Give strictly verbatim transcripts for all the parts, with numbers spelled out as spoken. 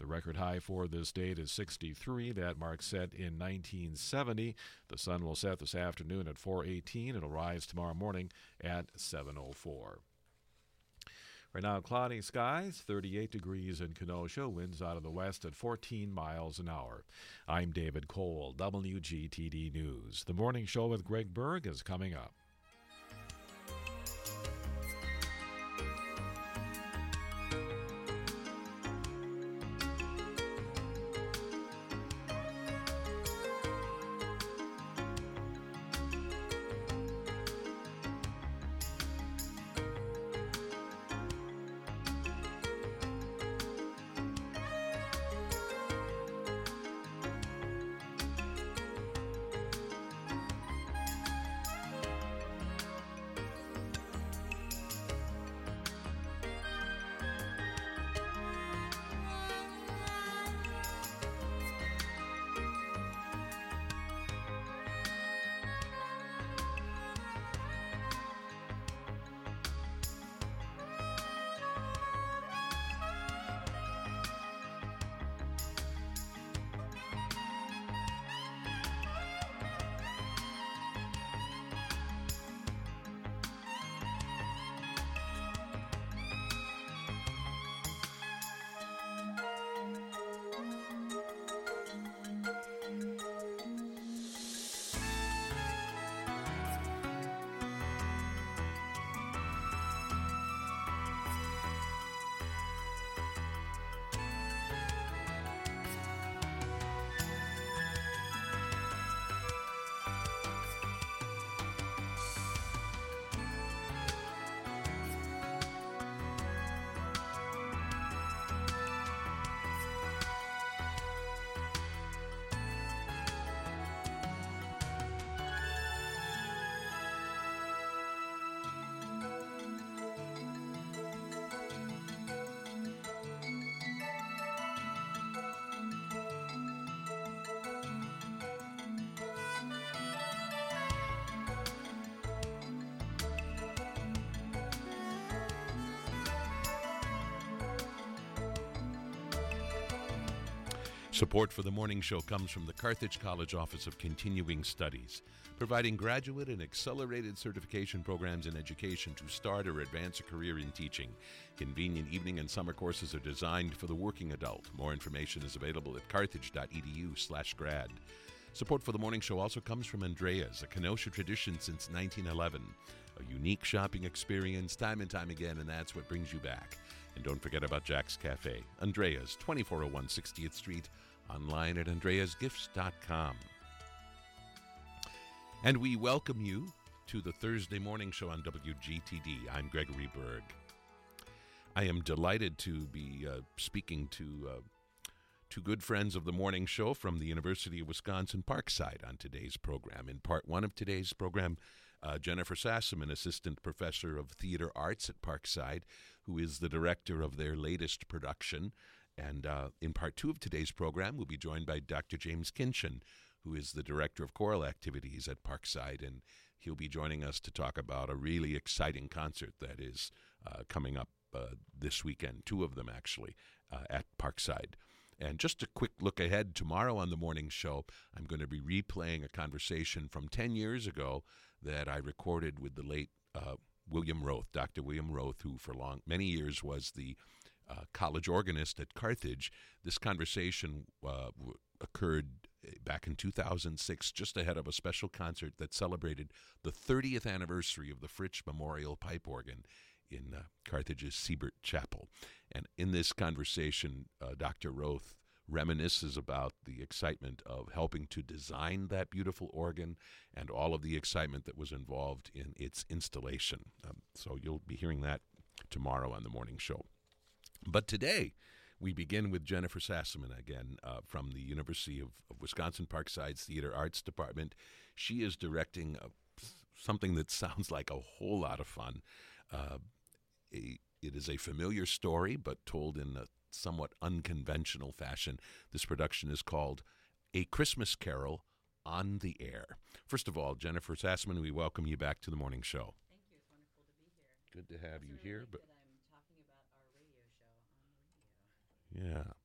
record high for this date is sixty-three. That mark set in nineteen seventy. The sun will set this afternoon at four eighteen. It'll rise tomorrow morning at seven oh four. Right now, cloudy skies, thirty-eight degrees in Kenosha, winds out of the west at fourteen miles an hour. I'm David Cole, W G T D News. The Morning Show with Greg Berg is coming up. Support for the morning show comes from the Carthage College Office of Continuing Studies, providing graduate and accelerated certification programs in education to start or advance a career in teaching. Convenient evening and summer courses are designed for the working adult. More information is available at carthage.edu slash grad. Support for the morning show also comes from Andrea's, a Kenosha tradition since nineteen eleven. A unique shopping experience time and time again, and that's what brings you back. And don't forget about Jack's Cafe, Andrea's, twenty-four oh one sixtieth Street, online at andreas gifts dot com. And we welcome you to the Thursday morning show on W G T D. I'm Gregory Berg. I am delighted to be uh, speaking to uh, two good friends of the morning show from the University of Wisconsin Parkside on today's program. In part one of today's program, uh, Jennifer Sassaman, Assistant Professor of Theater Arts at Parkside, who is the director of their latest production. And uh, in part two of today's program, we'll be joined by Doctor James Kinchin, who is the Director of Choral Activities at Parkside, and he'll be joining us to talk about a really exciting concert that is uh, coming up uh, this weekend, two of them actually, uh, at Parkside. And just a quick look ahead, tomorrow on the morning show, I'm going to be replaying a conversation from ten years ago that I recorded with the late uh, William Roth, Doctor William Roth, who for long many years was the uh, college organist at Carthage. This conversation uh, w- occurred back in two thousand six, just ahead of a special concert that celebrated the thirtieth anniversary of the Fritsch Memorial Pipe Organ in uh, Carthage's Siebert Chapel. And in this conversation, uh, Doctor Roth reminisces about the excitement of helping to design that beautiful organ and all of the excitement that was involved in its installation. Um, so you'll be hearing that tomorrow on the morning show. But today, we begin with Jennifer Sassaman again uh, from the University of, of Wisconsin Parkside's Theater Arts Department. She is directing a, something that sounds like a whole lot of fun. Uh, a, it is a familiar story, but told in a somewhat unconventional fashion. This production is called A Christmas Carol on the Air. First of all, Jennifer Sassaman, we welcome you back to the morning show. Thank you. It's wonderful to be here. Good to have it's you really here. Like but that I'm talking about our radio show on the radio. Yeah.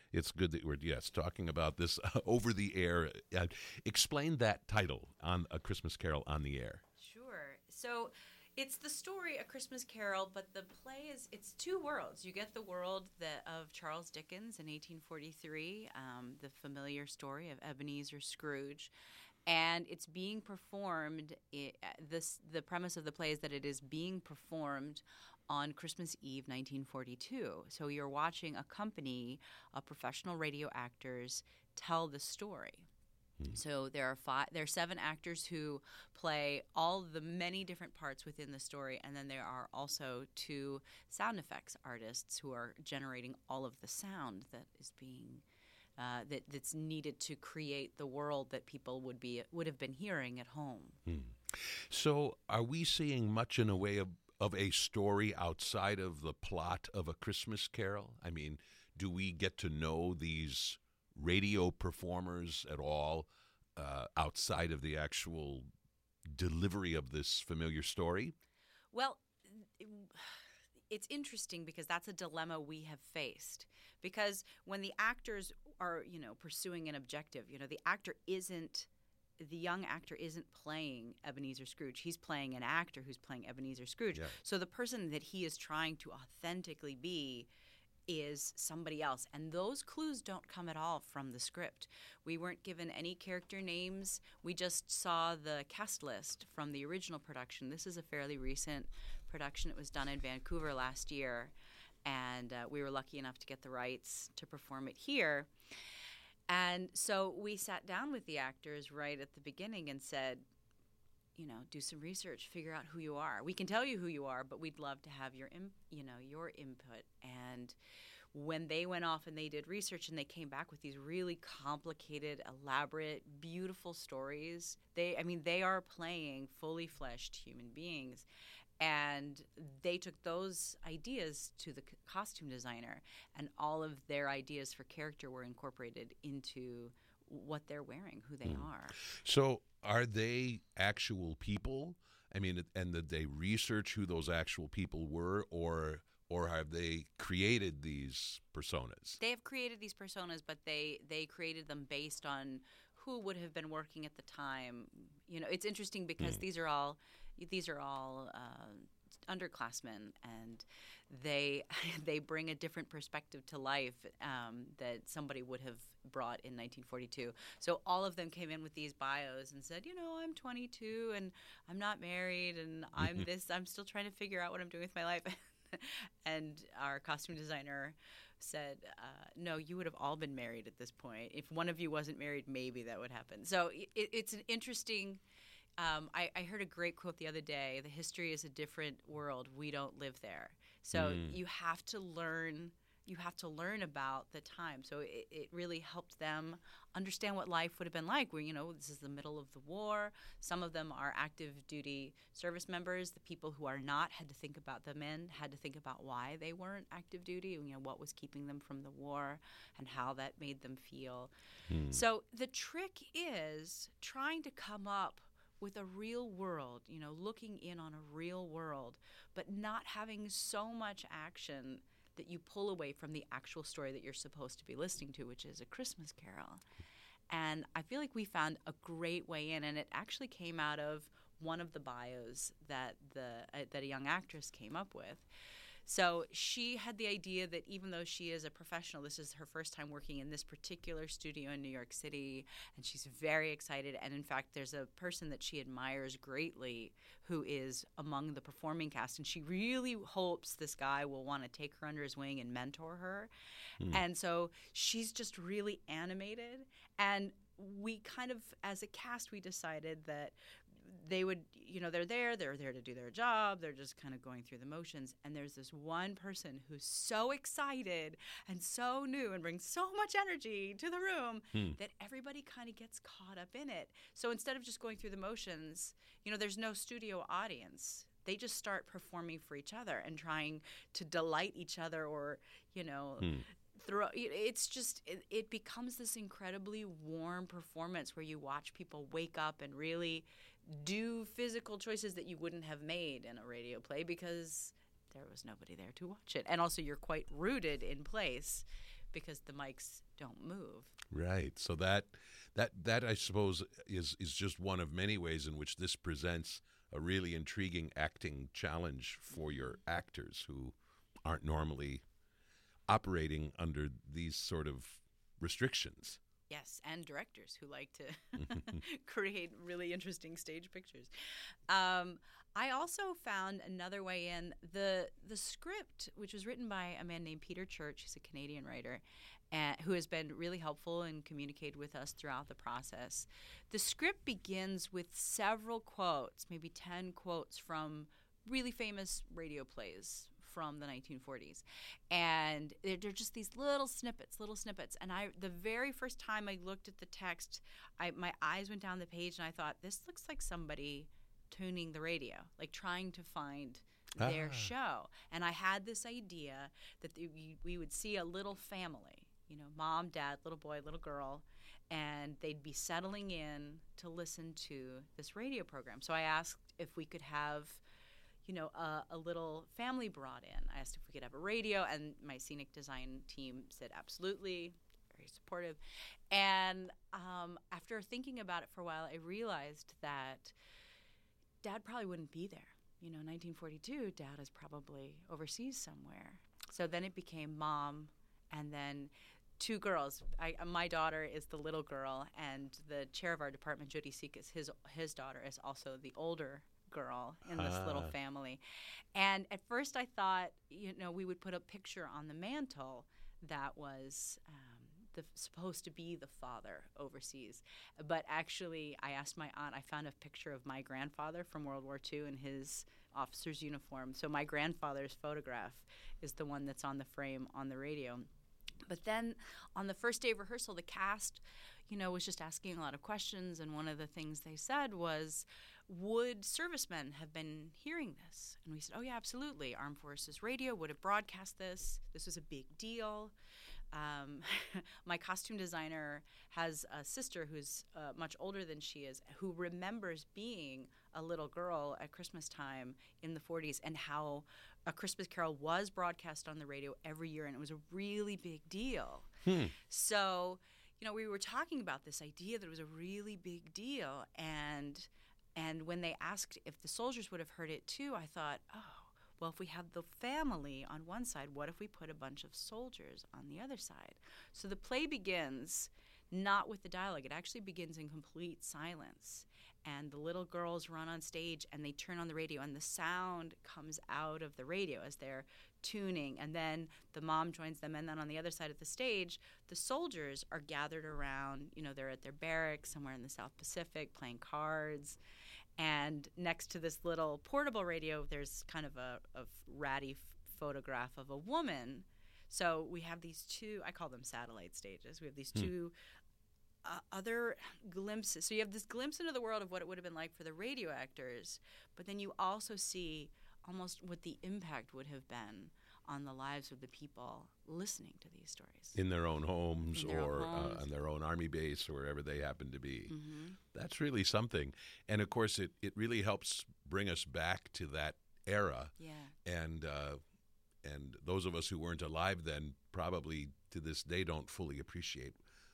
It's good that we're, yes, talking about this uh, over the air. Uh, explain that title, on A Christmas Carol on the Air. Sure. So it's the story A Christmas Carol, but the play is it's two worlds. You get the world that of Charles Dickens in eighteen forty-three, um, the familiar story of Ebenezer Scrooge, and it's being performed. I, this the premise of the play is that it is being performed on Christmas Eve, nineteen forty-two. So you're watching a company of professional radio actors tell the story. So there are five, there are seven actors who play all the many different parts within the story, and then there are also two sound effects artists who are generating all of the sound that is being uh, that that's needed to create the world that people would be would have been hearing at home. Hmm. So, are we seeing much in a way of of a story outside of the plot of A Christmas Carol? I mean, do we get to know these radio performers at all uh, outside of the actual delivery of this familiar story? Well, it's interesting because that's a dilemma we have faced. Because when the actors are, you know, pursuing an objective, you know, the actor isn't, the young actor isn't playing Ebenezer Scrooge. He's playing an actor who's playing Ebenezer Scrooge. Yeah. So the person that he is trying to authentically be is somebody else. And those clues don't come at all from the script. We weren't given any character names. We just saw the cast list from the original production. This is a fairly recent production. It was done in Vancouver last year, and uh, we were lucky enough to get the rights to perform it here. And so we sat down with the actors right at the beginning and said, you know, do some research, figure out who you are. We can tell you who you are, but we'd love to have your, im- you know, your input. And when they went off and they did research and they came back with these really complicated, elaborate, beautiful stories, they, I mean, they are playing fully fleshed human beings. And they took those ideas to the c- costume designer, and all of their ideas for character were incorporated into what they're wearing, who they Mm. are. So, are they actual people? I mean, and did they research who those actual people were, or or have they created these personas? They have created these personas, but they they created them based on who would have been working at the time. You know, it's interesting because Mm. these are all these are all uh, underclassmen, and they they bring a different perspective to life um, that somebody would have brought in nineteen forty-two. So all of them came in with these bios and said, you know, I'm twenty-two and I'm not married and I'm this. I'm still trying to figure out what I'm doing with my life. And our costume designer said, uh, no, you would have all been married at this point. If one of you wasn't married, maybe that would happen. So it, it's an interesting um, I, I heard a great quote the other day. The history is a different world. We don't live there. So Mm. you have to learn you have to learn about the time. So it, it really helped them understand what life would have been like. Where, you know, this is the middle of the war. Some of them are active duty service members. The people who are not had to think about, the men had to think about why they weren't active duty, you know, what was keeping them from the war and how that made them feel. Mm. So the trick is trying to come up with a real world, you know, looking in on a real world, but not having so much action that you pull away from the actual story that you're supposed to be listening to, which is A Christmas Carol. And I feel like we found a great way in, and it actually came out of one of the bios that the uh, that a young actress came up with. So she had the idea that even though she is a professional, this is her first time working in this particular studio in New York City, and she's very excited. And in fact, there's a person that she admires greatly who is among the performing cast, and she really hopes this guy will want to take her under his wing and mentor her. Mm. And so she's just really animated. And we kind of, as a cast, we decided that they would, you know, they're there, they're there to do their job, they're just kind of going through the motions. And there's this one person who's so excited and so new and brings so much energy to the room Hmm. that everybody kind of gets caught up in it. So instead of just going through the motions, you know, there's no studio audience. They just start performing for each other and trying to delight each other, or, you know, Hmm. through, it's just it, it becomes this incredibly warm performance where you watch people wake up and really do physical choices that you wouldn't have made in a radio play because there was nobody there to watch it. And also you're quite rooted in place because the mics don't move. Right. So that that that I suppose is is just one of many ways in which this presents a really intriguing acting challenge for your actors who aren't normally operating under these sort of restrictions. Yes, and directors who like to create really interesting stage pictures. Um, I also found another way in. The the script, which was written by a man named Peter Church, who's a Canadian writer, and who has been really helpful and communicated with us throughout the process. The script begins with several quotes, maybe ten quotes from really famous radio plays from the nineteen forties, and they're, they're just these little snippets, little snippets. And I, the very first time I looked at the text, I my eyes went down the page, and I thought, this looks like somebody tuning the radio, like trying to find their Ah. show. And I had this idea that the, we, we would see a little family, you know, mom, dad, little boy, little girl, and they'd be settling in to listen to this radio program. So I asked if we could have, you know, a, a little family brought in. I asked if we could have a radio, and my scenic design team said absolutely, very supportive. And um, after thinking about it for a while, I realized that Dad probably wouldn't be there. You know, nineteen forty-two, Dad is probably overseas somewhere. So then it became Mom, and then two girls. I, my daughter is the little girl, and the chair of our department, Jody Sekas, his his daughter is also the older girl in this Ah. little family. And at first I thought, you know, we would put a picture on the mantle that was um, the, supposed to be the father overseas. But actually, I asked my aunt, I found a picture of my grandfather from World War Two in his officer's uniform. So my grandfather's photograph is the one that's on the frame on the radio. But then on the first day of rehearsal, the cast, you know, was just asking a lot of questions. And one of the things they said was, would servicemen have been hearing this? And we said, oh, yeah, absolutely. Armed Forces Radio would have broadcast this. This was a big deal. Um, my costume designer has a sister who's uh, much older than she is, who remembers being a little girl at Christmas time in the forties, and how A Christmas Carol was broadcast on the radio every year, and it was a really big deal. Hmm. So, you know, we were talking about this idea that it was a really big deal, and and when they asked if the soldiers would have heard it too, I thought, oh, well, if we have the family on one side, what if we put a bunch of soldiers on the other side? So the play begins not with the dialogue. It actually begins in complete silence. And the little girls run on stage, and they turn on the radio, and the sound comes out of the radio as they're tuning. And then the mom joins them. And then on the other side of the stage, the soldiers are gathered around. You know, they're at their barracks somewhere in the South Pacific playing cards. And next to this little portable radio, there's kind of a, a ratty f- photograph of a woman. So we have these two, I call them satellite stages. We have these Hmm. two uh, other glimpses. So you have this glimpse into the world of what it would have been like for the radio actors, but then you also see almost what the impact would have been on the lives of the people listening to these stories. In their own homes In their own or homes. Uh, on their own army base or wherever they happen to be. Mm-hmm. That's really something. And of course, it, it really helps bring us back to that era. Yeah. And uh, and those of us who weren't alive then probably to this day don't fully appreciate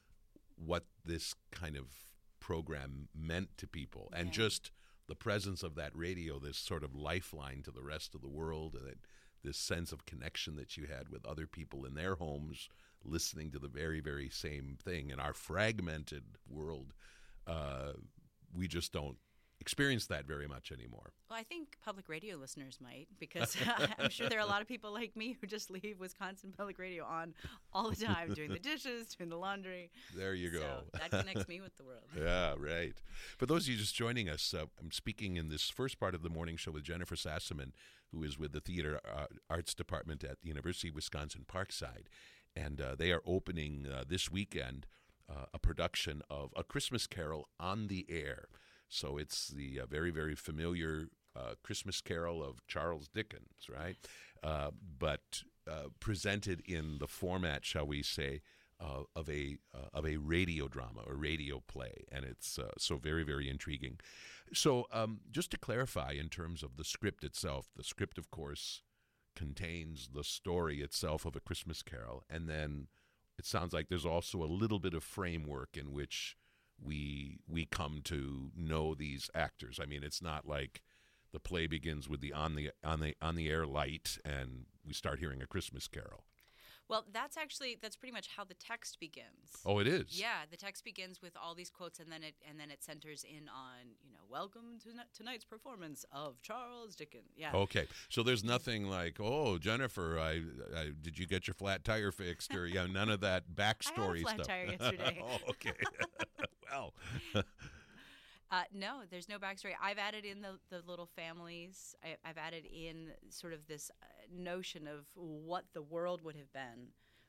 what this kind of program meant to people. And Yeah. just the presence of that radio, this sort of lifeline to the rest of the world, and that this sense of connection that you had with other people in their homes listening to the very, very same thing. In our fragmented world, uh, we just don't experience that very much anymore. Well, I think public radio listeners might, because I'm sure there are a lot of people like me who just leave Wisconsin Public Radio on all the time, doing the dishes, doing the laundry. There you go. So that connects me with the world. Yeah, right. For those of you just joining us, uh, I'm speaking in this first part of the morning show with Jennifer Sassaman, who is with the Theater uh, Arts Department at the University of Wisconsin Parkside. And uh, they are opening uh, this weekend uh, a production of A Christmas Carol on the Air. So it's the uh, very, very familiar uh, Christmas Carol of Charles Dickens, right? Uh, but uh, presented in the format, shall we say, uh, of a uh, of a radio drama or radio play, and it's uh, so very, very intriguing. So um, just to clarify, in terms of the script itself, the script, of course, contains the story itself of A Christmas Carol, and then it sounds like there's also a little bit of framework in which we we come to know these actors. I mean, it's not like the play begins with the on the on the on the air light and we start hearing A Christmas Carol. Well, that's actually that's pretty much how the text begins. Oh, it is. Yeah, the text begins with all these quotes, and then it and then it centers in on, you know, welcome to n- tonight's performance of Charles Dickens. Yeah. Okay, so there's nothing like, oh, Jennifer, I, I did you get your flat tire fixed, or yeah, none of that backstory I had a flat stuff. tire yesterday. Oh, okay. Well. Uh, no, there's no backstory. I've added in the, the little families. I, I've added in sort of this uh, notion of what the world would have been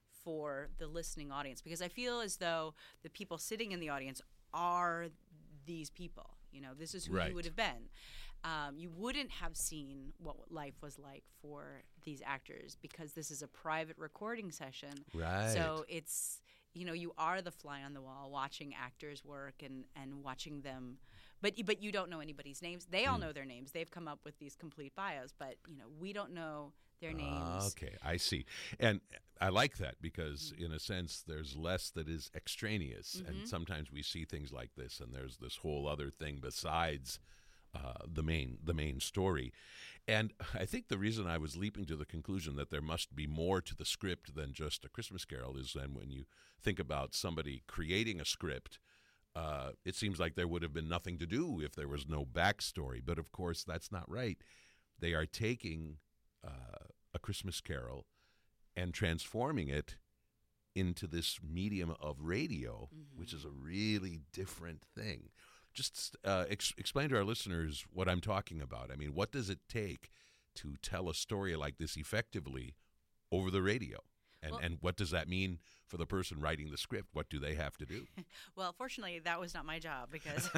for the listening audience, because I feel as though the people sitting in the audience are these people. You know, this is who Right. you would have been. Um, you wouldn't have seen what life was like for these actors because this is a private recording session. Right. So it's, you know, you are the fly on the wall watching actors work and, and watching them. But but you don't know anybody's names. They all Mm. know their names. They've come up with these complete bios. But, you know, we don't know their names. Ah, okay, I see. And I like that because, in a sense, there's less that is extraneous. Mm-hmm. And sometimes we see things like this, and there's this whole other thing besides uh, the main the main story. And I think the reason I was leaping to the conclusion that there must be more to the script than just A Christmas Carol is then when you think about somebody creating a script, uh, it seems like there would have been nothing to do if there was no backstory. But, of course, that's not right. They are taking uh, A Christmas Carol and transforming it into this medium of radio, Mm-hmm. which is a really different thing. Just uh, ex- explain to our listeners what I'm talking about. I mean, what does it take to tell a story like this effectively over the radio? And, Well- and what does that mean for the person writing the script? What do they have to do? Well, fortunately, that was not my job because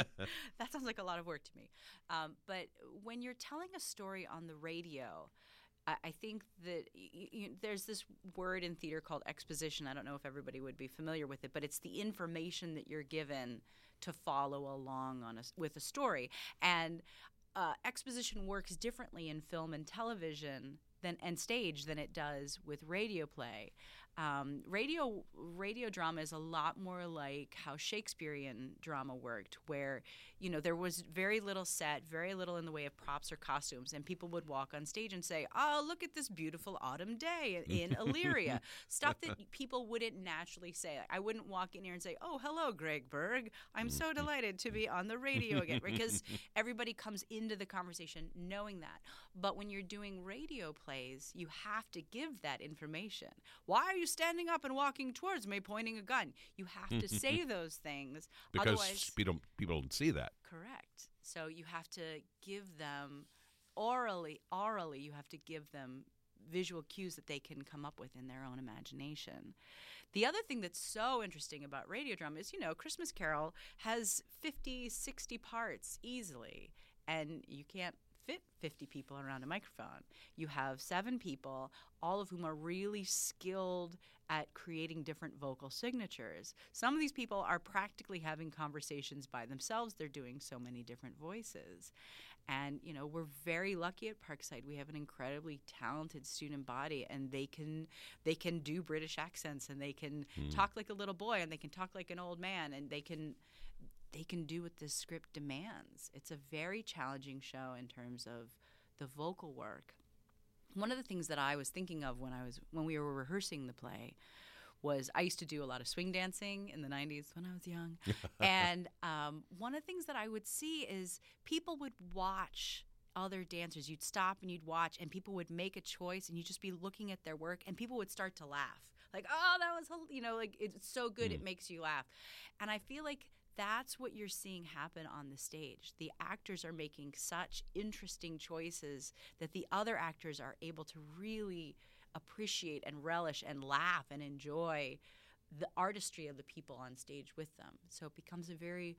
that sounds like a lot of work to me. Um, but when you're telling a story on the radio, I, I think that y- y- there's this word in theater called exposition. I don't know if everybody would be familiar with it, but it's the information that you're given to follow along on a s with a story. And uh, exposition works differently in film and television than and stage than it does with radio play. Um, radio radio drama is a lot more like how Shakespearean drama worked, where you know there was very little set, very little in the way of props or costumes, and people would walk on stage and say, "Oh, look at this beautiful autumn day in Illyria." Stuff that people wouldn't naturally say. I wouldn't walk in here and say, "Oh, hello, Greg Berg. I'm so delighted to be on the radio again," because everybody comes into the conversation knowing that. But when you're doing radio plays, you have to give that information. Why are you standing up and walking towards me pointing a gun? You have to say those things. Because Otherwise, people don't, people don't see that. correct. So you have to give them orally, orally, you have to give them visual cues that they can come up with in their own imagination. The other thing that's so interesting about radio drama is, you know, Christmas Carol has fifty, sixty parts easily, and you can't fit fifty people around a microphone. You have seven people, all of whom are really skilled at creating different vocal signatures. Some of these people are practically having conversations by themselves. They're doing so many different voices. And, you know, we're very lucky at Parkside. We have an incredibly talented student body, and they can they can do British accents, and they can Mm. talk like a little boy, and they can talk like an old man, and they can they can do what this script demands. It's a very challenging show in terms of the vocal work. One of the things that I was thinking of when I was when we were rehearsing the play was I used to do a lot of swing dancing in the nineties when I was young. And um, one of the things that I would see is people would watch other dancers. You'd stop and you'd watch, and people would make a choice, and you'd just be looking at their work, and people would start to laugh. Like, oh, that was, hel-" you know, like it's so good, it makes you laugh. And I feel like that's what you're seeing happen on the stage. The actors are making such interesting choices that the other actors are able to really appreciate and relish and laugh and enjoy the artistry of the people on stage with them. So it becomes a very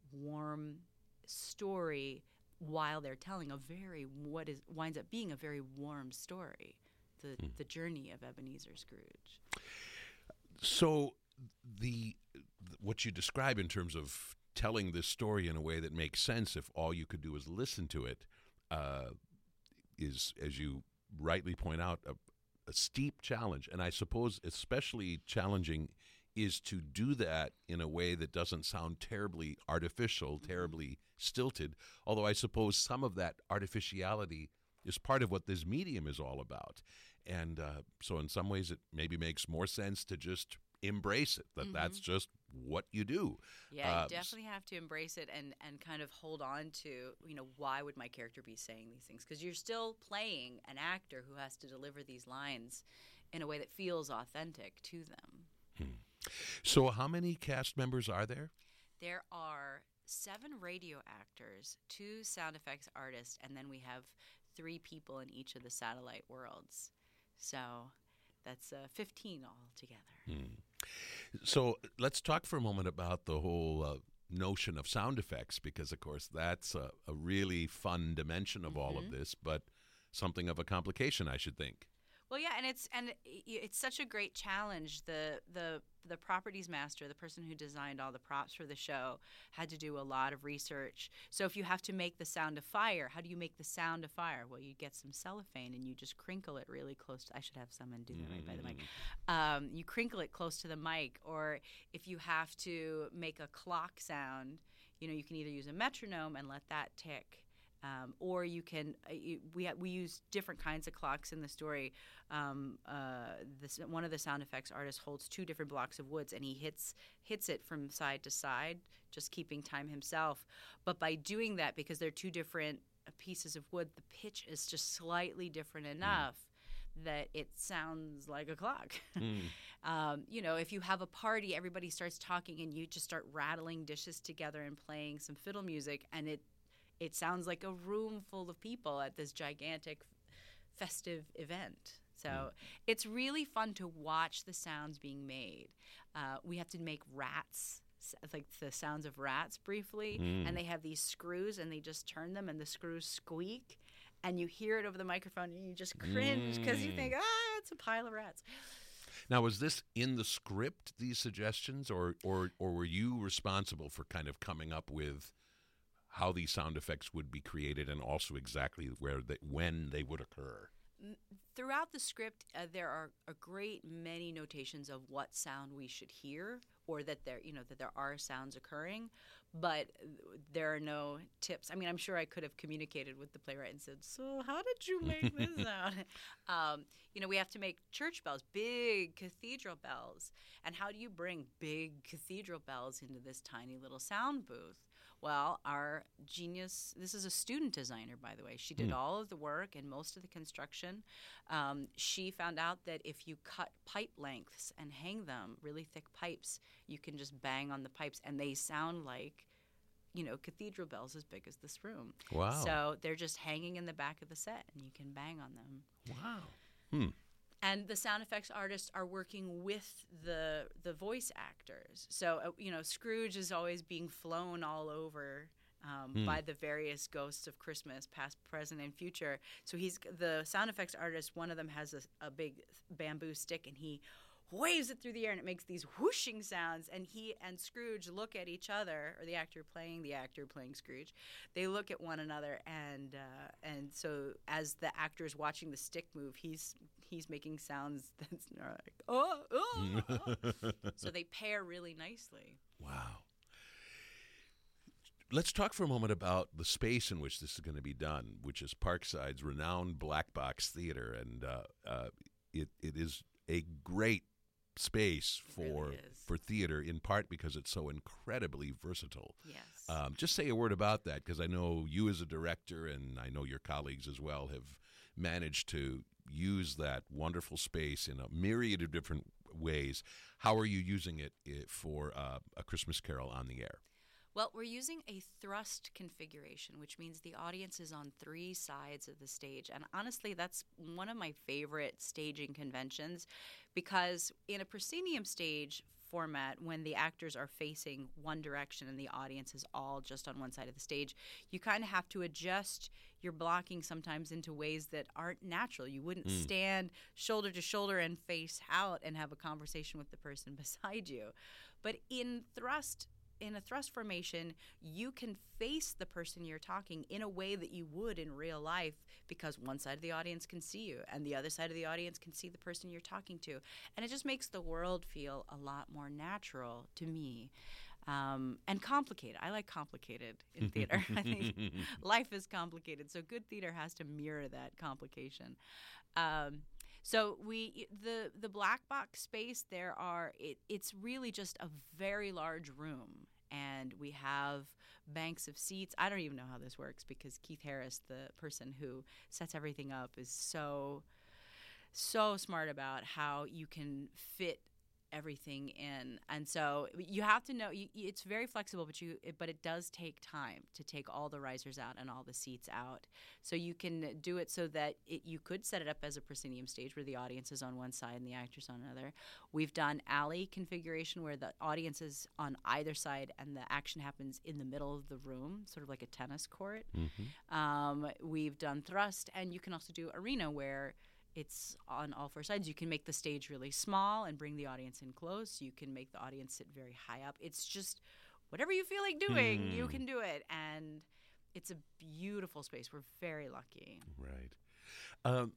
warm story while they're telling a very, what is winds up being a very warm story, the, mm. the journey of Ebenezer Scrooge. So the what you describe in terms of telling this story in a way that makes sense if all you could do is listen to it uh, is, as you rightly point out, uh, a steep challenge. And I suppose especially challenging is to do that in a way that doesn't sound terribly artificial, terribly stilted, although I suppose some of that artificiality is part of what this medium is all about. And uh, so in some ways it maybe makes more sense to just embrace it, that mm-hmm. that's just what you do. Yeah, uh, you definitely have to embrace it and, and kind of hold on to, you know, why would my character be saying these things? Because you're still playing an actor who has to deliver these lines in a way that feels authentic to them. Hmm. So how many cast members are there? There are seven radio actors, two sound effects artists, and then we have three people in each of the satellite worlds. So that's uh, fifteen altogether. Hmm. So let's talk for a moment about the whole uh, notion of sound effects, because, of course, that's a, a really fun dimension of mm-hmm. all of this, but something of a complication, I should think. Well, yeah, and it's and it's such a great challenge. The the the properties master, the person who designed all the props for the show, had to do a lot of research. So if you have to make the sound of fire, how do you make the sound of fire? Well, you get some cellophane and you just crinkle it really close to, I should have someone do that mm. right by the mic. Um, you crinkle it close to the mic. Or if you have to make a clock sound, you know, you can either use a metronome and let that tick. Um, or you can uh, you, we ha- we use different kinds of clocks in the story. Um, uh, this, one of the sound effects artists holds two different blocks of woods, and he hits hits it from side to side, just keeping time himself. But by doing that, because they're two different pieces of wood, the pitch is just slightly different enough mm. that it sounds like a clock. Mm. um, you know, if you have a party, everybody starts talking, and you just start rattling dishes together and playing some fiddle music, and it It sounds like a room full of people at this gigantic festive event. So mm. it's really fun to watch the sounds being made. Uh, we have to make rats, like the sounds of rats briefly, mm. and they have these screws, and they just turn them, and the screws squeak, and you hear it over the microphone, and you just cringe because mm. you think, ah, it's a pile of rats. Now, was this in the script, these suggestions, or, or, or were you responsible for kind of coming up with how these sound effects would be created and also exactly where they, when they would occur? Throughout the script, uh, there are a great many notations of what sound we should hear, or that there, you know, that there are sounds occurring, but there are no tips. I mean, I'm sure I could have communicated with the playwright and said, "So, how did you make this sound?" um, you know, we have to make church bells, big cathedral bells, and how do you bring big cathedral bells into this tiny little sound booth? Well, our genius, this is a student designer, by the way. She did mm. all of the work and most of the construction. Um, she found out that if you cut pipe lengths and hang them, really thick pipes, you can just bang on the pipes, and they sound like, you know, cathedral bells as big as this room. Wow. So they're just hanging in the back of the set, and you can bang on them. Wow. Hmm. And the sound effects artists are working with the the voice actors. So, uh, you know, Scrooge is always being flown all over um, mm. by the various ghosts of Christmas, past, present, and future. So he's the sound effects artist, one of them has a, a big bamboo stick, and he waves it through the air, and it makes these whooshing sounds. And he and Scrooge look at each other, or the actor playing the actor playing Scrooge. They look at one another, and uh, and so as the actor is watching the stick move, he's he's making sounds that's like oh, oh, oh. So they pair really nicely. Wow. Let's talk for a moment about the space in which this is going to be done, which is Parkside's renowned Black Box Theater, and uh, uh, it it is a great space for really for theater, in part because it's so incredibly versatile. Yes. Um, just say a word about that, because I know you as a director, and I know your colleagues as well, have managed to use that wonderful space in a myriad of different ways. How are you using it for uh, A Christmas Carol on the Air? Well, we're using a thrust configuration, which means the audience is on three sides of the stage. And honestly, that's one of my favorite staging conventions, because in a proscenium stage format, when the actors are facing one direction and the audience is all just on one side of the stage, you kind of have to adjust your blocking sometimes into ways that aren't natural. You wouldn't mm. stand shoulder to shoulder and face out and have a conversation with the person beside you. But in thrust, in a thrust formation, you can face the person you're talking in a way that you would in real life, because one side of the audience can see you and the other side of the audience can see the person you're talking to. And it just makes the world feel a lot more natural to me. Um, and complicated. I like complicated in theater. I think life is complicated, so good theater has to mirror that complication. Um, so we the the black box space. There are it, it's really just a very large room, and we have banks of seats. I don't even know how this works because Keith Harris, the person who sets everything up, is so so smart about how you can fit everything in. And so you have to know you, it's very flexible, but you it, but it does take time to take all the risers out and all the seats out. So you can do it so that it, you could set it up as a proscenium stage where the audience is on one side and the actors on another. We've done alley configuration where the audience is on either side and the action happens in the middle of the room, sort of like a tennis court. Mm-hmm. Um, we've done thrust, and you can also do arena where it's on all four sides. You can make the stage really small and bring the audience in close. You can make the audience sit very high up. It's just whatever you feel like doing, mm. you can do it. And it's a beautiful space. We're very lucky. Right. Um,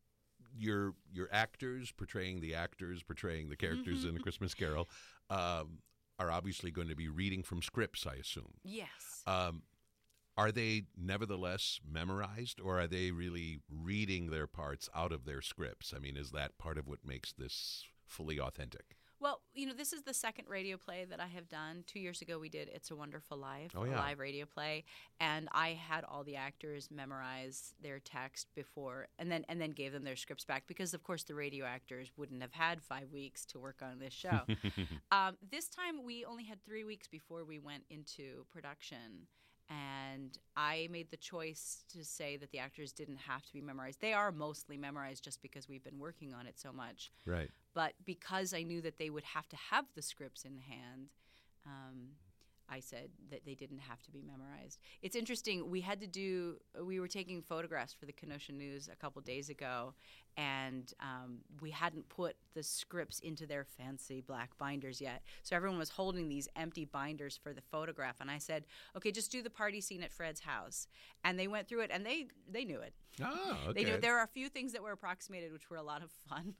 your your actors portraying the actors, portraying the characters in A Christmas Carol um, are obviously going to be reading from scripts, I assume. Yes. Um, Are they nevertheless memorized, or are they really reading their parts out of their scripts? I mean, is that part of what makes this fully authentic? Well, you know, this is the second radio play that I have done. Two years ago, we did It's a Wonderful Life, oh, a yeah. live radio play, and I had all the actors memorize their text before, and then and then gave them their scripts back because, of course, the radio actors wouldn't have had five weeks to work on this show. um, this time, we only had three weeks before we went into production. And I made the choice to say that the actors didn't have to be memorized. They are mostly memorized just because we've been working on it so much. Right. But because I knew that they would have to have the scripts in hand, um, I said that they didn't have to be memorized. It's interesting. We had to do – we were taking photographs for the Kenosha News a couple days ago, and um, we hadn't put the scripts into their fancy black binders yet. So everyone was holding these empty binders for the photograph, and I said, okay, just do the party scene at Fred's house. And they went through it, and they, they knew it. Oh, okay. They knew, there are a few things that were approximated, which were a lot of fun.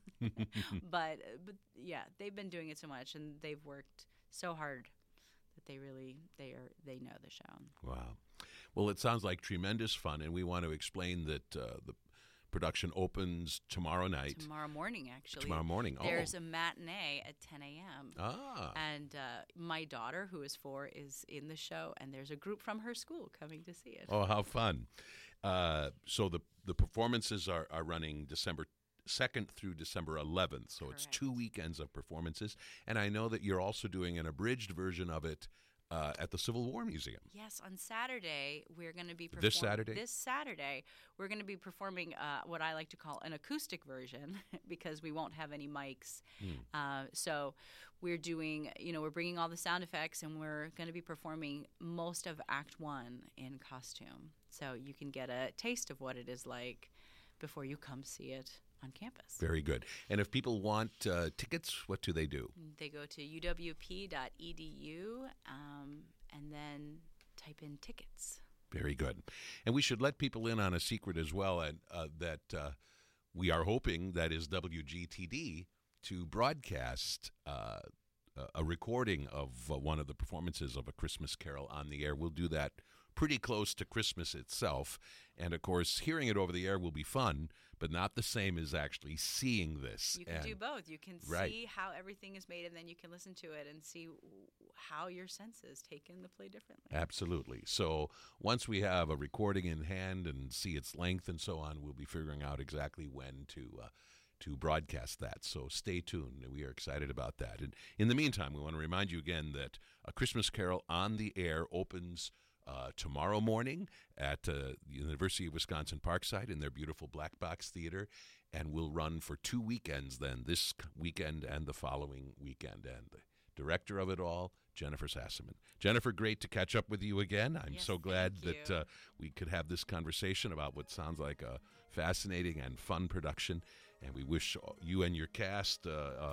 but, but, yeah, they've been doing it so much, and they've worked so hard that they really they are they know the show. Wow. Well, it sounds like tremendous fun, and we want to explain that uh, the production opens tomorrow night. Tomorrow morning, actually. Tomorrow morning. Oh. There's a matinee at ten a.m. Ah. And uh, my daughter, who is four, is in the show, and there's a group from her school coming to see it. Oh, how fun. Uh, so the the performances are, are running December second through December eleventh, so Correct. It's two weekends of performances. And I know that you're also doing an abridged version of it uh, at the Civil War Museum. Yes, on Saturday we're going to be performing. This Saturday? This Saturday we're going to be performing uh, what I like to call an acoustic version because we won't have any mics. Mm. Uh, so we're doing, you know, we're bringing all the sound effects, and we're going to be performing most of Act One in costume. So you can get a taste of what it is like before you come see it on campus. Very good. And if people want uh, tickets, what do they do? They go to u w p dot e d u um, and then type in tickets. Very good. And we should let people in on a secret as well, and uh, that uh, we are hoping, that is W G T D, to broadcast uh, a recording of uh, one of the performances of A Christmas Carol on the air. We'll do that pretty close to Christmas itself. And, of course, hearing it over the air will be fun, but not the same as actually seeing this. You can and, do both. You can right. see how everything is made, and then you can listen to it and see how your senses take in the play differently. Absolutely. So once we have a recording in hand and see its length and so on, we'll be figuring out exactly when to uh, to broadcast that. So stay tuned. We are excited about that. And in the meantime, we want to remind you again that A Christmas Carol on the Air opens Uh, tomorrow morning at uh, the University of Wisconsin Parkside in their beautiful Black Box Theater, and will run for two weekends then, this weekend and the following weekend. And the director of it all, Jennifer Sassaman. Jennifer, great to catch up with you again. I'm yes, so glad that uh, we could have this conversation about what sounds like a fascinating and fun production, and we wish you and your cast uh, uh,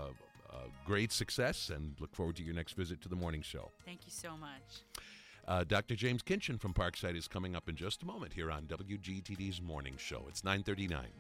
uh, great success, and look forward to your next visit to the morning show. Thank you so much. Uh, Doctor James Kinchin from Parkside is coming up in just a moment here on W G T D's Morning Show. It's nine thirty-nine.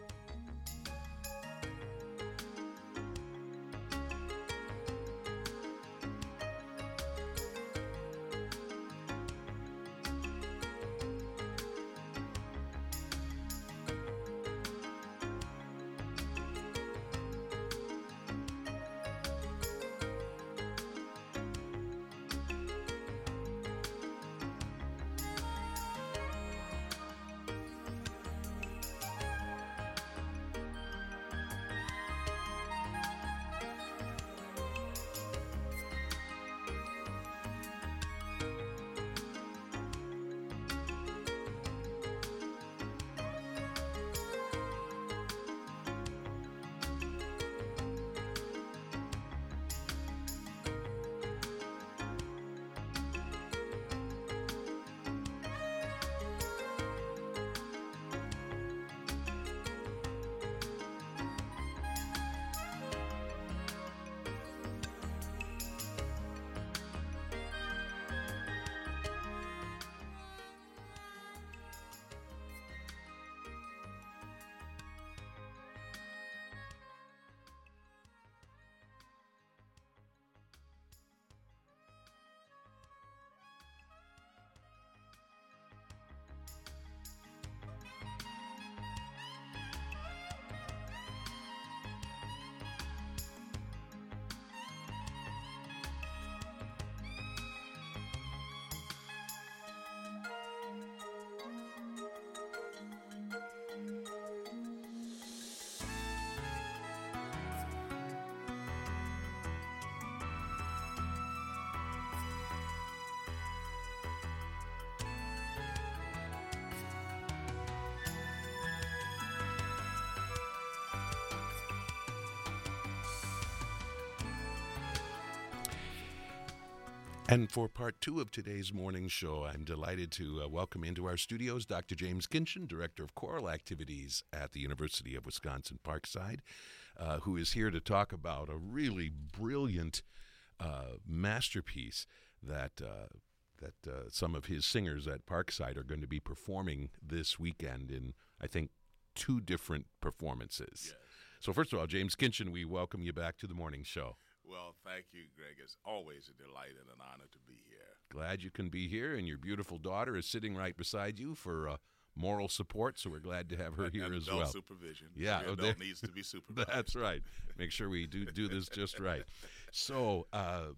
And for part two of today's morning show, I'm delighted to uh, welcome into our studios Doctor James Kinchin, Director of Choral Activities at the University of Wisconsin-Parkside, uh, who is here to talk about a really brilliant uh, masterpiece that uh, that uh, some of his singers at Parkside are going to be performing this weekend in, I think, two different performances. Yes. So first of all, James Kinchin, we welcome you back to the morning show. Well, thank you, Greg. It's always a delight and an honor to be here. Glad you can be here, and your beautiful daughter is sitting right beside you for uh, moral support, so we're glad to have her and, here and as adult well. supervision. Yeah, Every oh, adult there- needs to be supervised. That's right. Make sure we do do this just right. So, uh,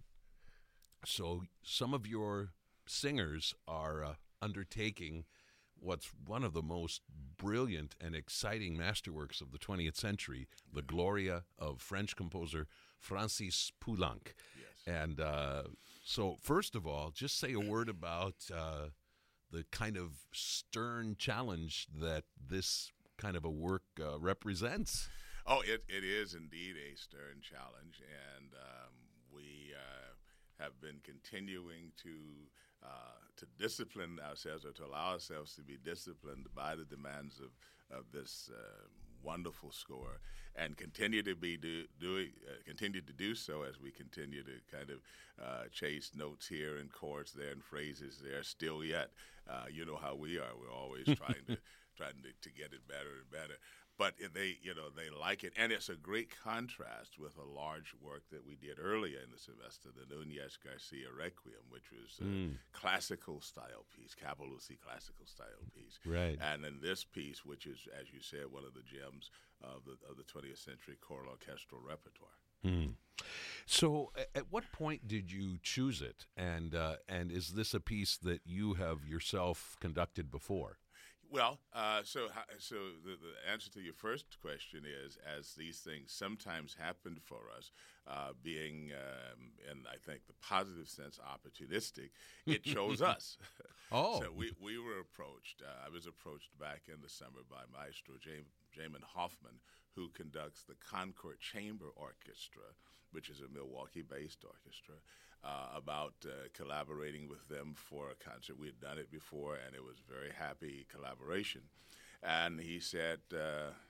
so some of your singers are uh, undertaking what's one of the most brilliant and exciting masterworks of the twentieth century, the Gloria of French composer Francis Poulenc. Yes. And uh, so, first of all, just say a word about uh, the kind of stern challenge that this kind of a work uh, represents. Oh, it, it is indeed a stern challenge, and um, we uh, have been continuing to uh, to discipline ourselves, or to allow ourselves to be disciplined by the demands of of this uh, wonderful score, and continue to be do, doing uh, continue to do so as we continue to kind of uh, chase notes here and chords there and phrases there. Still yet, uh, you know how we are. We're always trying to trying to, to get it better and better. But they, you know, they like it, and it's a great contrast with a large work that we did earlier in the semester, the Núñez Garcia Requiem, which was a Mm. classical style piece, Caballucci classical style piece. Right. And then this piece, which is, as you said, one of the gems of the of the twentieth century choral orchestral repertoire. Hmm. So, a- at what point did you choose it, and uh, and is this a piece that you have yourself conducted before? Well, uh, so ho- so the, the answer to your first question is, as these things sometimes happened for us, uh, being, um, in I think the positive sense, opportunistic, it chose us. Oh. So we, we were approached. Uh, I was approached back in the summer by Maestro Jam- Jamin Hoffman, who conducts the Concord Chamber Orchestra, which is a Milwaukee-based orchestra, uh, about uh, collaborating with them for a concert. We had done it before, and it was a very happy collaboration. And he said, uh,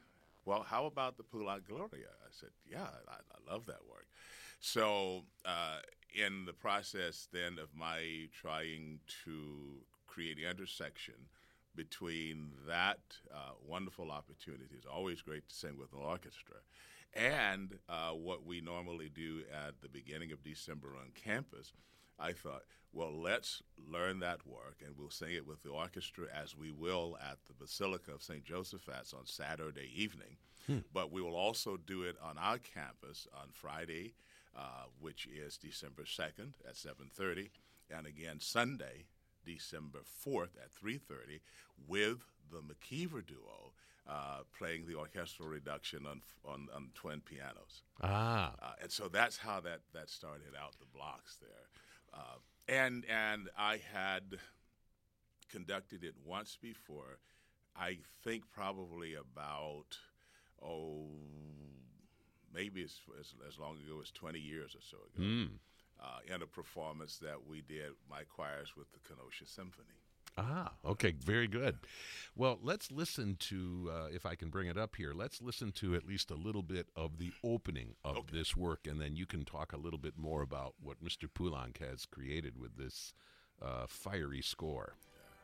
well, how about the Poulenc Gloria? I said, yeah, I, I love that work. So uh, in the process then of my trying to create the intersection between that uh, wonderful opportunity, it's always great to sing with an orchestra, and uh, what we normally do at the beginning of December on campus, I thought, well, let's learn that work, and we'll sing it with the orchestra as we will at the Basilica of Saint Joseph's on Saturday evening. Hmm. But we will also do it on our campus on Friday, uh, which is December second at seven thirty, and again Sunday, December fourth at three thirty, with the McKeever Duo uh, playing the orchestral reduction on on, on twin pianos. Ah. Uh, and so that's how that, that started out the blocks there. Uh, and and I had conducted it once before, I think probably about, oh, maybe as, as, as long ago as twenty years or so ago, Mm. uh, in a performance that we did, my choirs with the Kenosha Symphony. Ah, okay, very good. Well, let's listen to, uh, if I can bring it up here, let's listen to at least a little bit of the opening of Okay. this work, and then you can talk a little bit more about what Mister Poulenc has created with this uh, fiery score.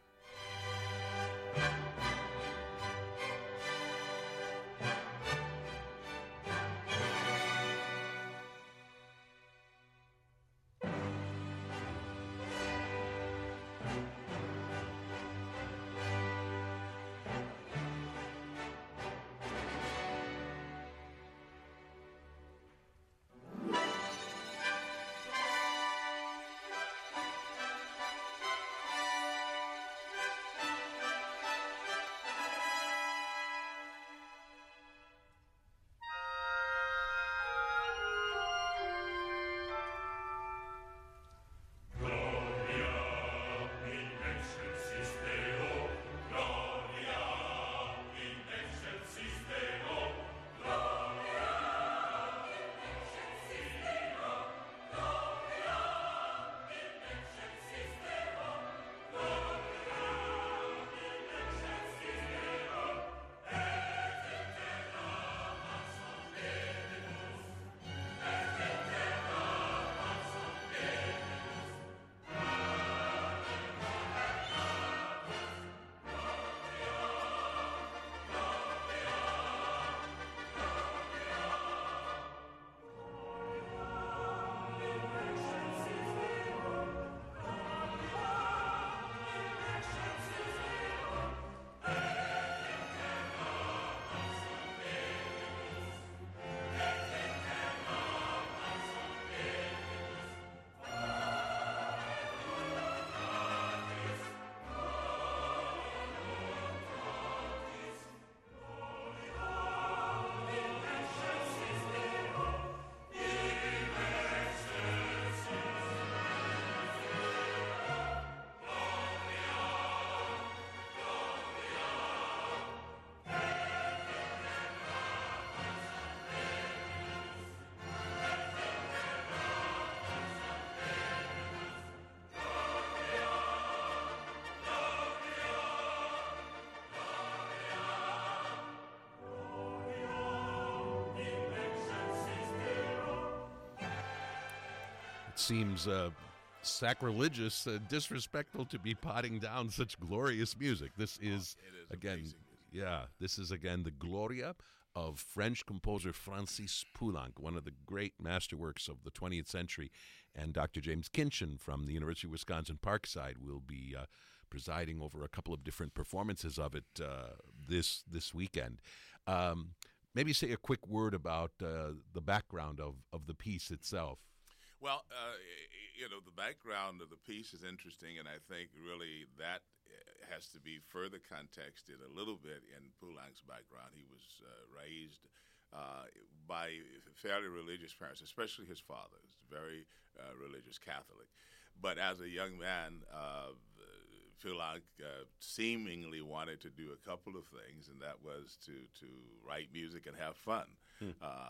Seems uh, sacrilegious, uh, disrespectful to be potting down such glorious music. This is, It is again, amazing. yeah, this is again the Gloria of French composer Francis Poulenc, one of the great masterworks of the twentieth century. And Doctor James Kinchin from the University of Wisconsin Parkside will be uh, presiding over a couple of different performances of it uh, this this weekend. Um, maybe say a quick word about uh, the background of, of the piece itself. Well, uh, you know, the background of the piece is interesting, and I think really that has to be further contexted a little bit in Poulenc's background. He was uh, raised uh, by fairly religious parents, especially his father. He's very uh, religious Catholic. But as a young man, uh, Poulenc uh, seemingly wanted to do a couple of things, and that was to, to write music and have fun. Hmm. Uh,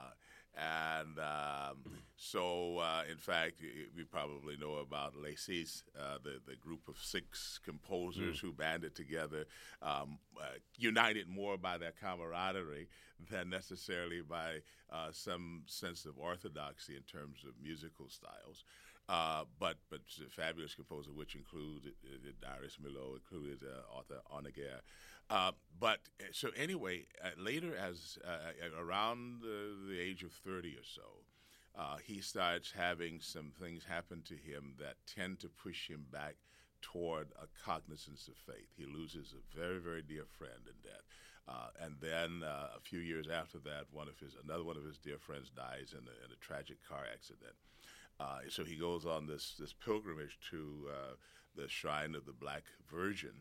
And um, so, uh, in fact, we probably know about Les Six, uh, the, the group of six composers mm. who banded together, um, uh, united more by their camaraderie than necessarily by uh, some sense of orthodoxy in terms of musical styles. Uh, but but a fabulous composer, which included uh, Darius Milhaud, included uh, Arthur Honegger. Uh, but so anyway, uh, later, as uh, around uh, the age of thirty or so, uh, he starts having some things happen to him that tend to push him back toward a cognizance of faith. He loses a very, very dear friend in death. Uh, and then uh, a few years after that, one of his another one of his dear friends dies in a, in a tragic car accident. Uh, so he goes on this, this pilgrimage to uh, the shrine of the Black Virgin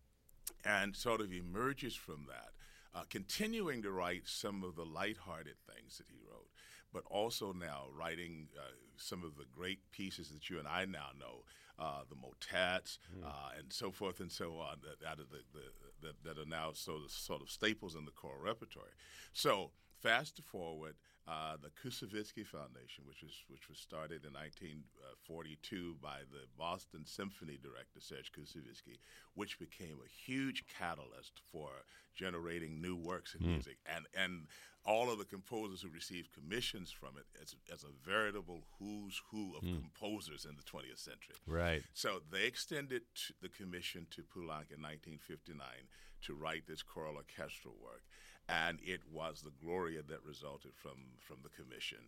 and sort of emerges from that, uh, continuing to write some of the lighthearted things that he wrote, but also now writing uh, some of the great pieces that you and I now know, uh, the motets mm. uh, and so forth and so on, that, out of the, the, that, that are now sort of, sort of staples in the choral repertoire. So fast forward, Uh, the Koussevitzky Foundation, which was which was started in nineteen forty-two by the Boston Symphony director Serge Koussevitzky, which became a huge catalyst for generating new works in mm. music, and and all of the composers who received commissions from it as, as a veritable who's who of mm. composers in the twentieth century. Right. So they extended t- the commission to Poulenc in nineteen fifty-nine to write this choral orchestral work. And it was the Gloria that resulted from, from the commission.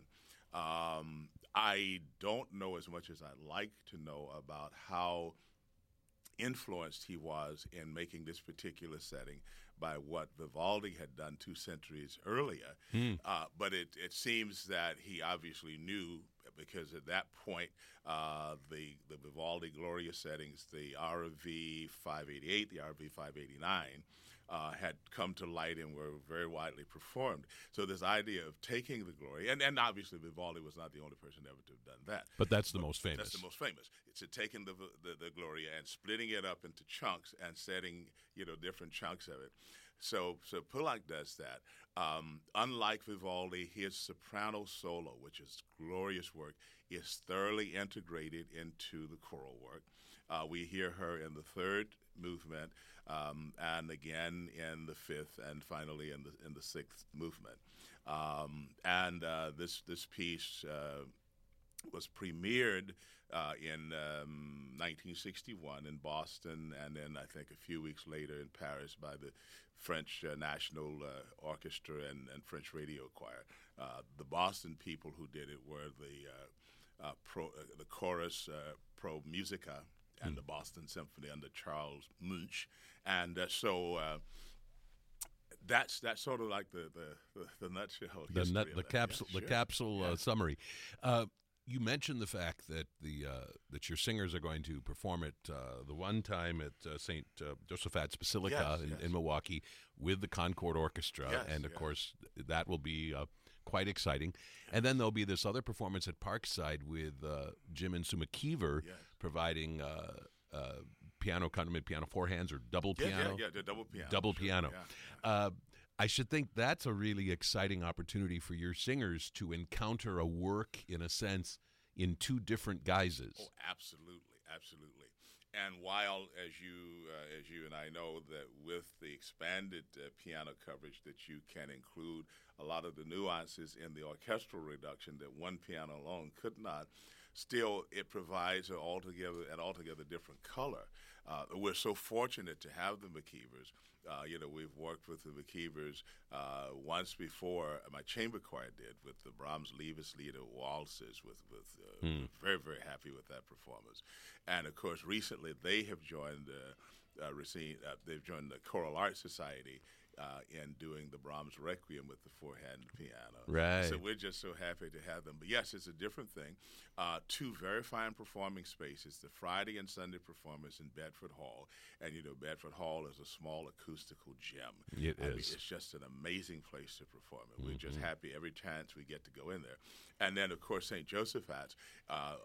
Um, I don't know as much as I'd like to know about how influenced he was in making this particular setting by what Vivaldi had done two centuries earlier. Mm. Uh, but it, it seems that he obviously knew, because at that point, uh, the, the Vivaldi Gloria settings, the R V five eighty-eight, the R V five eighty-nine, Uh, had come to light and were very widely performed. So this idea of taking the Gloria, and, and obviously Vivaldi was not the only person ever to have done that. But that's the but most famous. That's the most famous. It's a taking the, the the Gloria and splitting it up into chunks and setting, you know, different chunks of it. So so Poulenc does that. Um, unlike Vivaldi, his soprano solo, which is glorious work, is thoroughly integrated into the choral work. Uh, we hear her in the third movement, um, and again in the fifth, and finally in the in the sixth movement. Um, and uh, this this piece uh, was premiered uh, in um, nineteen sixty-one in Boston, and then I think a few weeks later in Paris by the French uh, National uh, Orchestra and, and French Radio Choir. Uh, the Boston people who did it were the uh, uh, pro, uh, the chorus uh, Pro Musica and mm. the Boston Symphony under Charles Munch, and uh, so uh, that's that's sort of like the the, the, the nutshell. The, nut, the that. capsule, yeah, the sure. capsule yeah. uh, summary. Uh, you mentioned the fact that the uh, that your singers are going to perform it uh, the one time at uh, Saint Uh, Joseph's Basilica yes, in, yes. in Milwaukee with the Concord Orchestra, yes, and of yes. course that will be uh, quite exciting. And then there'll be this other performance at Parkside with uh, Jim and Sue McKeever yes. providing uh, uh, piano accompaniment, piano four hands, or double yeah, piano. Yeah, yeah, the double piano. Double sure. piano. Yeah, yeah. Uh, I should think that's a really exciting opportunity for your singers to encounter a work, in a sense, in two different guises. Oh, absolutely, absolutely. And while, as you uh, as you and I know, that with the expanded uh, piano coverage, that you can include a lot of the nuances in the orchestral reduction that one piano alone could not, still it provides an altogether an altogether different color. Uh, we're so fortunate to have the McKeevers. Uh, you know, we've worked with the McKeevers uh, once before. My chamber choir did with the Brahms Liebeslieder waltzes. With, with uh, mm. very, very happy with that performance. And of course, recently they have joined. Uh, uh, Racine, uh, they've joined the Choral Arts Society uh, in doing the Brahms Requiem with the four-hand piano. Right. So we're just so happy to have them. But yes, it's a different thing. Uh, two very fine performing spaces, the Friday and Sunday performance in Bedford Hall. And, you know, Bedford Hall is a small acoustical gem. It I is. Mean, it's just an amazing place to perform it. Mm-hmm. We're just happy every chance we get to go in there. And then, of course, Saint Joseph's, uh, uh,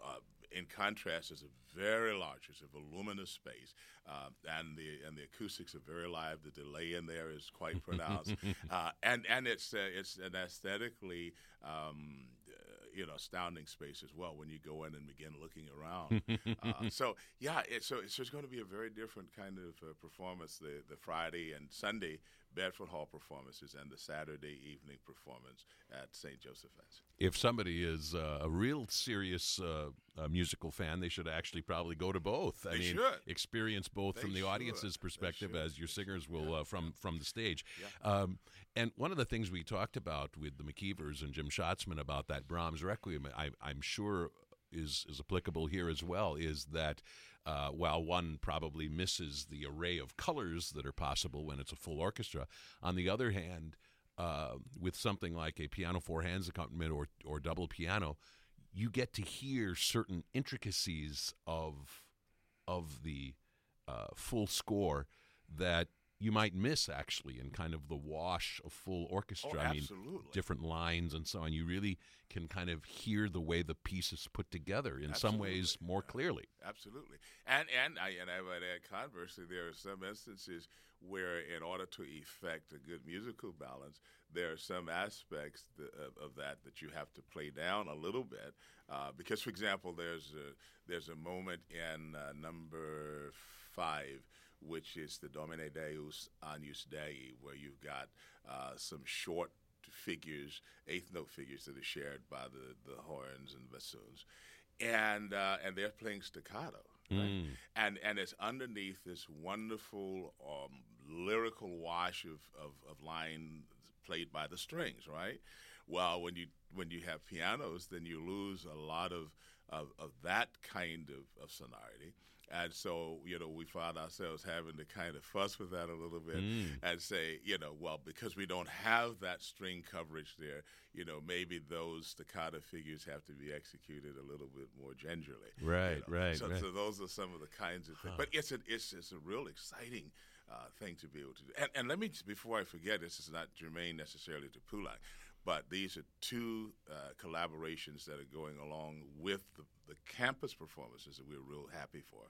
in contrast, it's a very large, it's a voluminous space, uh, and the and the acoustics are very live. The delay in there is quite pronounced, uh, and and it's uh, it's an aesthetically um, you know, astounding space as well when you go in and begin looking around. uh, so yeah, it, so it's just going to be a very different kind of uh, performance. The the Friday and Sunday Bedford Hall performances and the Saturday evening performance at Saint Joseph's. If somebody is uh, a real serious uh, uh, musical fan, they should actually probably go to both. I They mean, should. experience both They from the should. audience's They perspective should. as your They singers should. will Yeah. uh, from from the stage. Yeah. Um, and one of the things we talked about with the McKeevers and Jim Schatzman about that Brahms Requiem, I, I'm sure is is applicable here as well, is that uh, while one probably misses the array of colors that are possible when it's a full orchestra, on the other hand, uh, with something like a piano four hands accompaniment or or double piano, you get to hear certain intricacies of of the uh, full score that you might miss actually in kind of the wash of full orchestra. Oh, I mean, absolutely. different lines and so on. You really can kind of hear the way the piece is put together in some ways Absolutely. more clearly. Absolutely, and and I and I would add conversely, there are some instances where, in order to effect a good musical balance, there are some aspects th- of, of that that you have to play down a little bit, uh, because, for example, there's a there's a moment in uh, number five, which is the Domine Deus Agnus Dei, where you've got uh, some short figures, eighth note figures that are shared by the, the horns and bassoons, and uh, and they're playing staccato, right? and and it's underneath this wonderful um, lyrical wash of, of, of line played by the strings, right? Well, when you when you have pianos, then you lose a lot of of, of that kind of, of sonority. And so, you know, we found ourselves having to kind of fuss with that a little bit and say, you know, well, because we don't have that string coverage there, you know, maybe those staccato figures have to be executed a little bit more gingerly. you Right, know. right, So, right. so those are some of the kinds of things. But it's a, it's, it's a real exciting uh, thing to be able to do. And, and let me, before I forget, this is not germane necessarily to Poulenc, but these are two uh, collaborations that are going along with the, the campus performances that we're real happy for.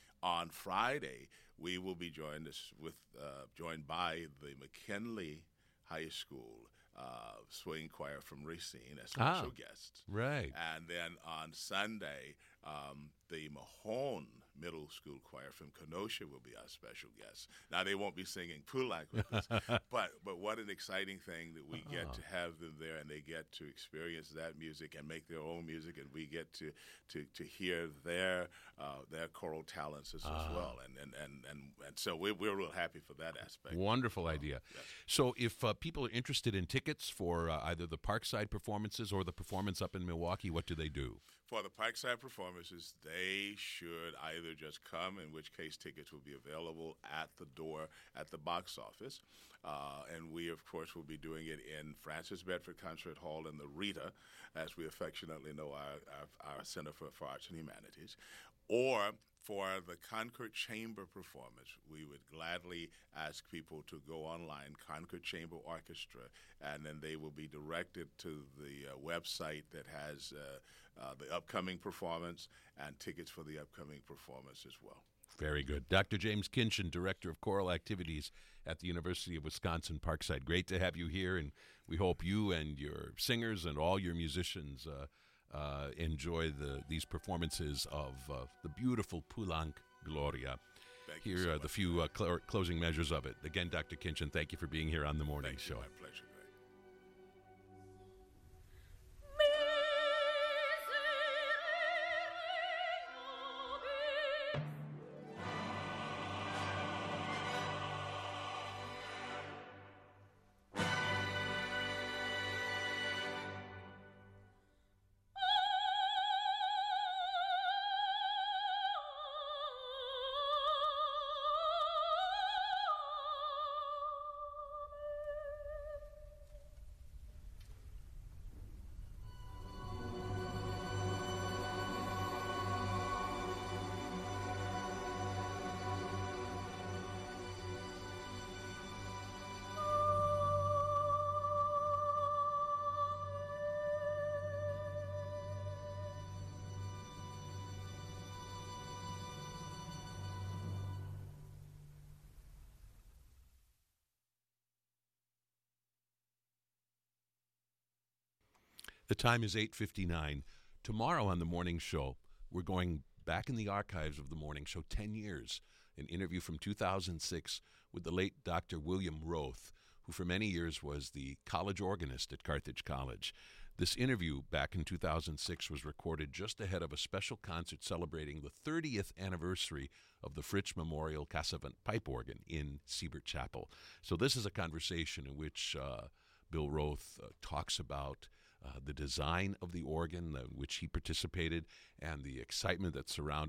On Friday, we will be joined this with uh, joined by the McKinley High School uh, swing choir from Racine as special Ah. guests. Right. And then on Sunday, um, the Mahone Middle School Choir from Kenosha will be our special guests. Now, they won't be singing Poulenc with us, but but what an exciting thing that we get to have them there, and they get to experience that music and make their own music, and we get to to, to hear their uh, their choral talents as, as well. And and, and, and and so we're, we're real happy for that aspect. Wonderful idea. yes. So if uh, people are interested in tickets for uh, either the Parkside performances or the performance up in Milwaukee, what do they do? For the Parkside performances, they should either just come, in which case tickets will be available at the door at the box office. Uh, and we, of course, will be doing it in Francis Bedford Concert Hall in the Rita, as we affectionately know our, our, our Center for, for Arts and Humanities. Or for the Concord Chamber performance, we would gladly ask people to go online, Concord Chamber Orchestra, and then they will be directed to the uh, website that has uh, uh, the upcoming performance and tickets for the upcoming performance as well. Very good. Doctor James Kinchin, Director of Choral Activities at the University of Wisconsin Parkside. Great to have you here, and we hope you and your singers and all your musicians uh, uh, enjoy the these performances of uh, the beautiful Poulenc Gloria. Thank you Here so are the much. few uh, cl- closing measures of it. Again, Doctor Kinchin, thank you for being here on the morning Thank show. you. My pleasure. Greg. The time is eight fifty-nine. Tomorrow on the morning show, we're going back in the archives of the morning show ten years. An interview from two thousand six with the late Doctor William Roth, who for many years was the college organist at Carthage College. This interview back in two thousand six was recorded just ahead of a special concert celebrating the thirtieth anniversary of the Fritz Memorial Cassavant pipe organ in Siebert Chapel. So this is a conversation in which uh, Bill Roth uh, talks about uh, the design of the organ, uh, in which he participated, and the excitement that surrounded